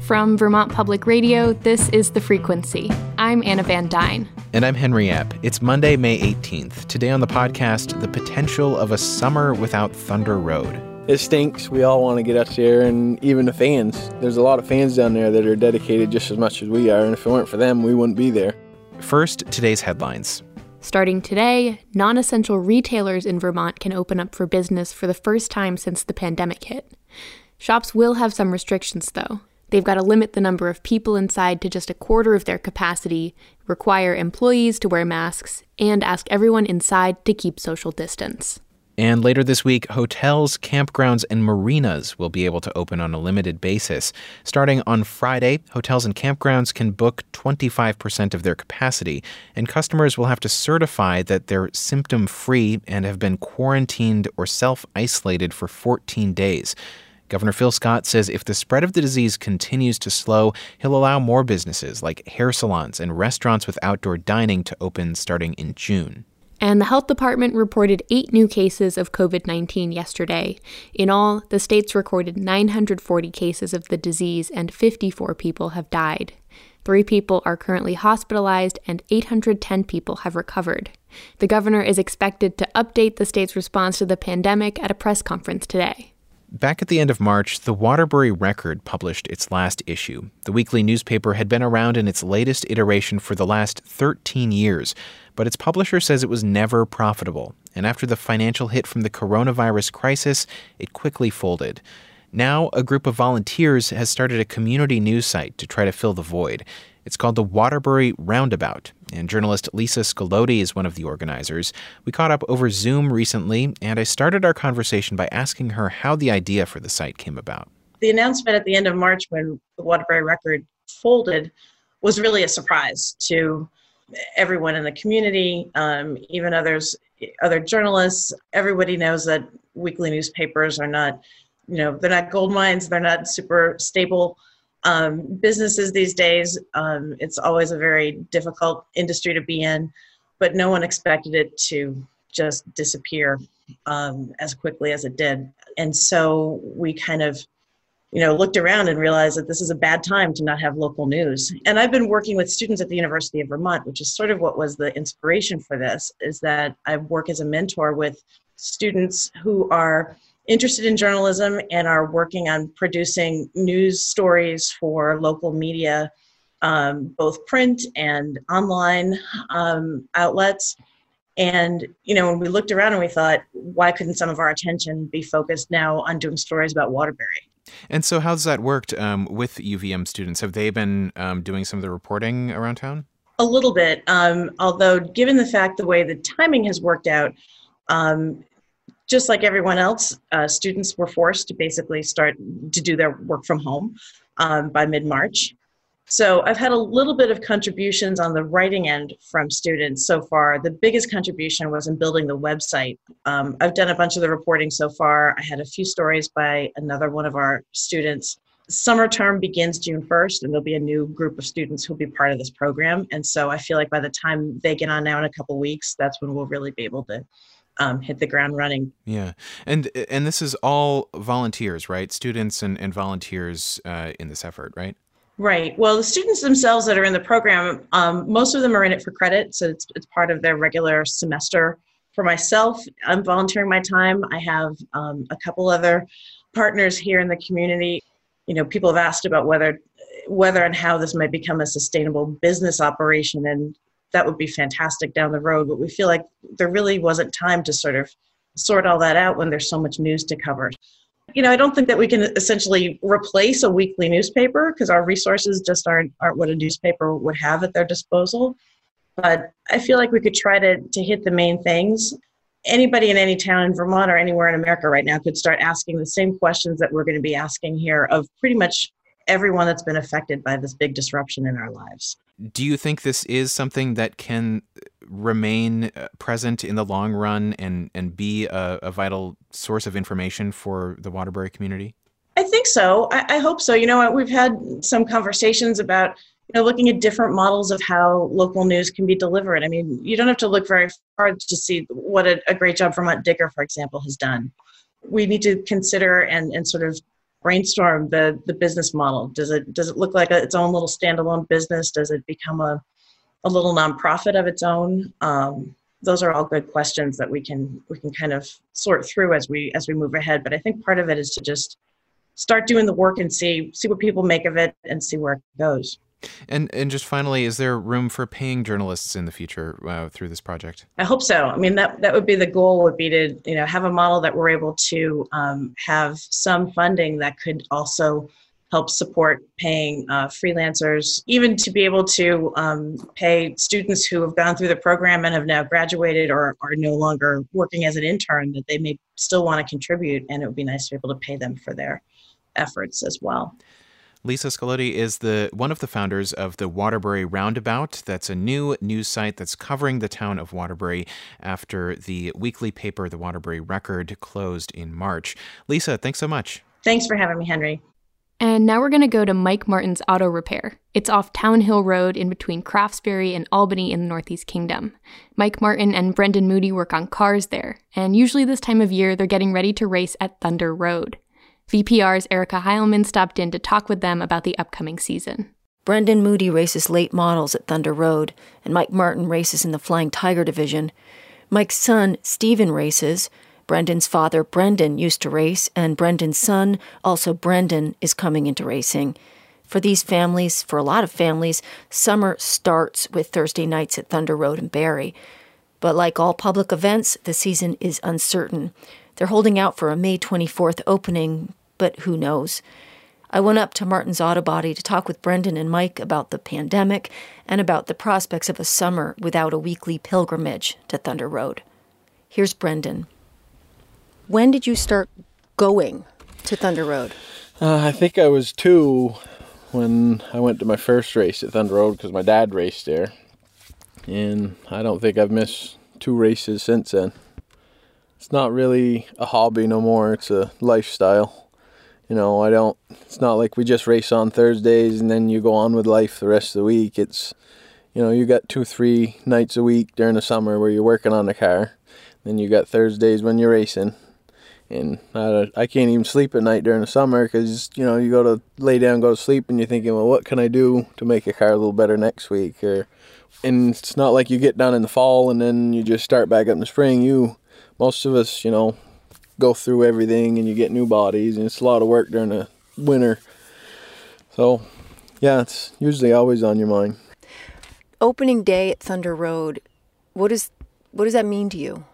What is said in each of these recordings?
From Vermont Public Radio, this is The Frequency. I'm Anna Van Dyne. And I'm Henry Epp. It's Monday, May 18th. Today on the podcast, the potential of a summer without Thunder Road. It stinks. We all want to get up there, and even the fans. There's a lot of fans down there that are dedicated just as much as we are, and if it weren't for them, we wouldn't be there. First, today's headlines. Starting today, non-essential retailers in Vermont can open up for business for the first time since the pandemic hit. Shops will have some restrictions, though. They've got to limit the number of people inside to just a quarter of their capacity, require employees to wear masks, and ask everyone inside to keep social distance. And later this week, hotels, campgrounds, and marinas will be able to open on a limited basis. Starting on Friday, hotels and campgrounds can book 25% of their capacity, and customers will have to certify that they're symptom-free and have been quarantined or self-isolated for 14 days. Governor Phil Scott says if the spread of the disease continues to slow, he'll allow more businesses like hair salons and restaurants with outdoor dining to open starting in June. And the health department reported 8 new cases of COVID-19 yesterday. In all, the state's recorded 940 cases of the disease and 54 people have died. 3 people are currently hospitalized and 810 people have recovered. The governor is expected to update the state's response to the pandemic at a press conference today. Back at the end of March, the Waterbury Record published its last issue. The weekly newspaper had been around in its latest iteration for the last 13 years, but its publisher says it was never profitable. And after the financial hit from the coronavirus crisis, it quickly folded. Now, a group of volunteers has started a community news site to try to fill the void. It's called the Waterbury Roundabout, and journalist Lisa Scalodi is one of the organizers. We caught up over Zoom recently, and I started our conversation by asking her how the idea for the site came about. The announcement at the end of March when the Waterbury Record folded was really a surprise to everyone in the community, even other journalists. Everybody knows that weekly newspapers are not, they're not gold mines, they're not super stable businesses these days. It's always a very difficult industry to be in, but no one expected it to just disappear as quickly as it did. And so we kind of, looked around and realized that this is a bad time to not have local news. And I've been working with students at the University of Vermont, which is sort of what was the inspiration for this, is that I work as a mentor with students who are interested in journalism and are working on producing news stories for local media, both print and online outlets. And, when we looked around and we thought, why couldn't some of our attention be focused now on doing stories about Waterbury? And so how's that worked with UVM students? Have they been doing some of the reporting around town? A little bit, although given the fact the way the timing has worked out, just like everyone else, students were forced to basically start to do their work from home by mid-March. So I've had a little bit of contributions on the writing end from students so far. The biggest contribution was in building the website. I've done a bunch of the reporting so far. I had a few stories by another one of our students. Summer term begins June 1st, and there'll be a new group of students who'll be part of this program. And so I feel like by the time they get on now in a couple weeks, that's when we'll really be able to hit the ground running. Yeah. And this is all volunteers, right? Students and volunteers in this effort, right? Right. Well, the students themselves that are in the program, most of them are in it for credit. So it's part of their regular semester. For myself, I'm volunteering my time. I have a couple other partners here in the community. People have asked about whether and how this might become a sustainable business operation. And that would be fantastic down the road, but we feel like there really wasn't time to sort of sort all that out when there's so much news to cover. I don't think that we can essentially replace a weekly newspaper because our resources just aren't what a newspaper would have at their disposal. But I feel like we could try to hit the main things. Anybody in any town in Vermont or anywhere in America right now could start asking the same questions that we're going to be asking here of pretty much everyone that's been affected by this big disruption in our lives. Do you think this is something that can remain present in the long run and be a vital source of information for the Waterbury community? I think so. I hope so. We've had some conversations about looking at different models of how local news can be delivered. I mean, you don't have to look very hard to see what a great job Vermont Digger, for example, has done. We need to consider and sort of brainstorm the business model. Does it look like its own little standalone business? Does it become a little nonprofit of its own? Those are all good questions that we can kind of sort through as we move ahead. But I think part of it is to just start doing the work and see what people make of it and see where it goes. And just finally, is there room for paying journalists in the future through this project? I hope so. I mean, that would be the goal, would be to have a model that we're able to have some funding that could also help support paying freelancers, even to be able to pay students who have gone through the program and have now graduated or are no longer working as an intern, that they may still want to contribute, and it would be nice to be able to pay them for their efforts as well. Lisa Scalotti is one of the founders of the Waterbury Roundabout. That's a new news site that's covering the town of Waterbury after the weekly paper, the Waterbury Record, closed in March. Lisa, thanks so much. Thanks for having me, Henry. And now we're going to go to Mike Martin's Auto Repair. It's off Town Hill Road in between Craftsbury and Albany in the Northeast Kingdom. Mike Martin and Brendan Moody work on cars there, and usually this time of year they're getting ready to race at Thunder Road. VPR's Erica Heilman stopped in to talk with them about the upcoming season. Brendan Moody races late models at Thunder Road, and Mike Martin races in the Flying Tiger division. Mike's son, Stephen, races. Brendan's father, Brendan, used to race, and Brendan's son, also Brendan, is coming into racing. For these families, for a lot of families, summer starts with Thursday nights at Thunder Road in Barrie. But like all public events, the season is uncertain. They're holding out for a May 24th opening, but who knows? I went up to Martin's Auto Body to talk with Brendan and Mike about the pandemic and about the prospects of a summer without a weekly pilgrimage to Thunder Road. Here's Brendan. When did you start going to Thunder Road? I think I was 2 when I went to my first race at Thunder Road because my dad raced there. And I don't think I've missed 2 races since then. It's not really a hobby no more. It's a lifestyle. It's not like we just race on Thursdays and then you go on with life the rest of the week. It's, you got 2-3 nights a week during the summer where you're working on the car. Then you got Thursdays when you're racing. And I can't even sleep at night during the summer because, you go to lay down, go to sleep, and you're thinking, well, what can I do to make a car a little better next week? And it's not like you get done in the fall and then you just start back up in the spring. Most of us, go through everything and you get new bodies, and it's a lot of work during the winter. So, yeah, it's usually always on your mind. Opening day at Thunder Road, what does that mean to you?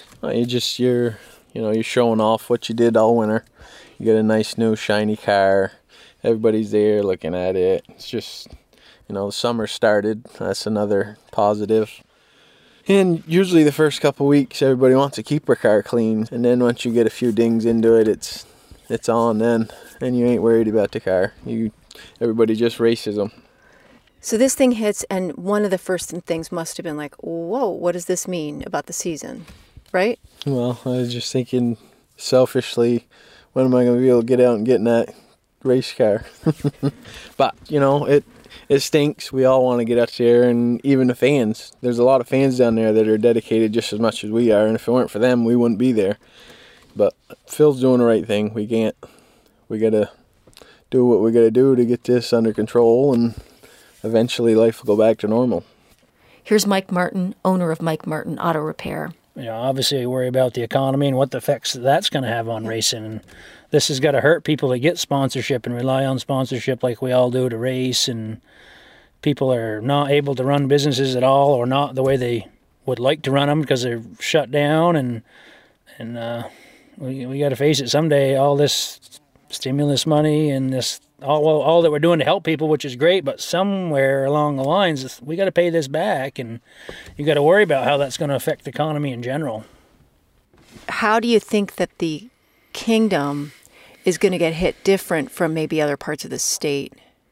You're showing off what you did all winter. You get a nice new shiny car. Everybody's there looking at it. It's just, the summer started. That's another positive. And usually the first couple weeks, everybody wants to keep their car clean. And then once you get a few dings into it, it's on then. And you ain't worried about the car. Everybody just races them. So this thing hits, and one of the first things must have been like, whoa, what does this mean about the season? Right? Well, I was just thinking selfishly, when am I going to be able to get out and get in that race car? But, it stinks. We all want to get out there, and even the fans. There's a lot of fans down there that are dedicated just as much as we are, and if it weren't for them, we wouldn't be there. But Phil's doing the right thing. We got to do what we got to do to get this under control, and eventually life will go back to normal. Here's Mike Martin, owner of Mike Martin Auto Repair. Obviously we worry about the economy and what the effects that's going to have on racing. And this has got to hurt people that get sponsorship and rely on sponsorship like we all do to race. And people are not able to run businesses at all, or not the way they would like to run them because they're shut down. And we got to face it someday. All this stimulus money and this all that we're doing to help people, which is great, but somewhere along the lines, we got to pay this back, and you got to worry about how that's going to affect the economy in general. How do you think that the kingdom is going to get hit different from maybe other parts of the state?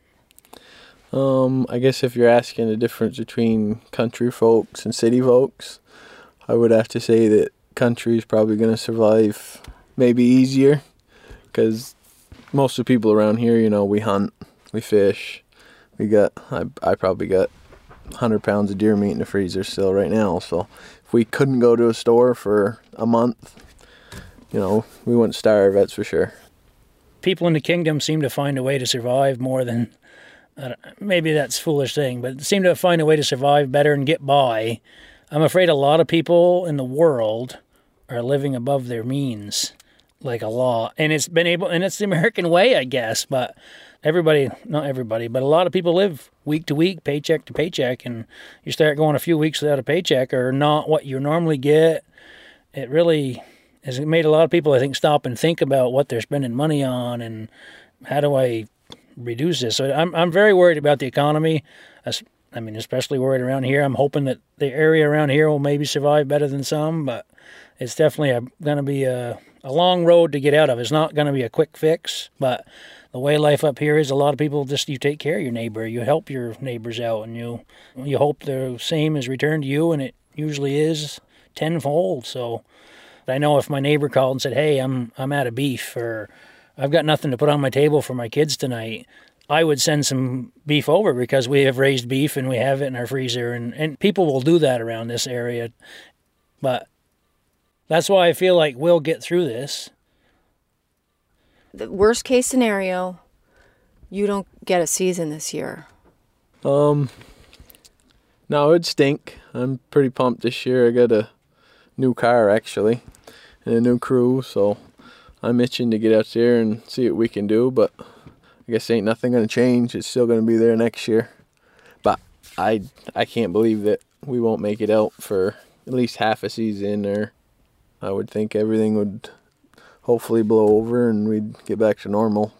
I guess if you're asking the difference between country folks and city folks, I would have to say that country is probably going to survive maybe easier, because most of the people around here, we hunt, we fish. I probably got 100 pounds of deer meat in the freezer still right now. So if we couldn't go to a store for a month, we wouldn't starve, that's for sure. people in the kingdom seem to find a way to survive more than, maybe that's a foolish thing, but seem to find a way to survive better and get by. I'm afraid a lot of people in the world are living above their means, like a lot. And it's the American way, I guess, but not everybody, but a lot of people live week to week, paycheck to paycheck, and you start going a few weeks without a paycheck or not what you normally get. It really has made a lot of people, I think, stop and think about what they're spending money on and how do I reduce this. So I'm very worried about the economy. Especially worried around here. I'm hoping that the area around here will maybe survive better than some, but it's definitely going to be a long road to get out of. It's not going to be a quick fix, but the way life up here is, a lot of people you take care of your neighbor, you help your neighbors out, and you hope the same is returned to you, and it usually is tenfold. So I know if my neighbor called and said, "Hey, I'm out of beef," or "I've got nothing to put on my table for my kids tonight," I would send some beef over because we have raised beef and we have it in our freezer, and people will do that around this area. But that's why I feel like we'll get through this. The worst case scenario, you don't get a season this year. No, it'd stink. I'm pretty pumped this year. I got a new car, actually, and a new crew, so I'm itching to get out there and see what we can do, but I guess ain't nothing going to change. It's still going to be there next year. But I can't believe that we won't make it out for at least half a season, or I would think everything would hopefully blow over and we'd get back to normal.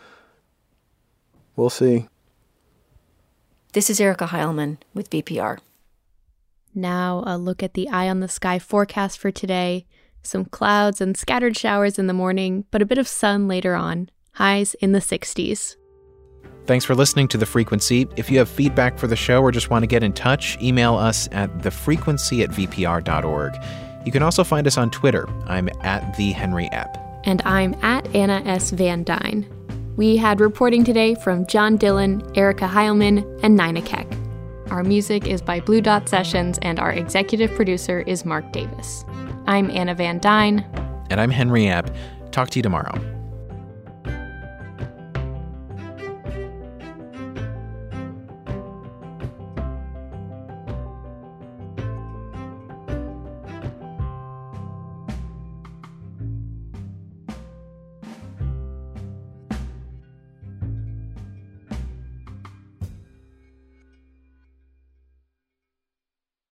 We'll see. This is Erica Heilman with VPR. Now a look at the eye on the sky forecast for today. Some clouds and scattered showers in the morning, but a bit of sun later on. Highs in the 60s. Thanks for listening to The Frequency. If you have feedback for the show or just want to get in touch, email us at thefrequency@vpr.org. You can also find us on Twitter. I'm at @TheHenryEpp. And I'm at Anna S. Van Dyne. We had reporting today from John Dillon, Erica Heilman, and Nina Keck. Our music is by Blue Dot Sessions, and our executive producer is Mark Davis. I'm Anna Van Dyne. And I'm Henry Epp. Talk to you tomorrow.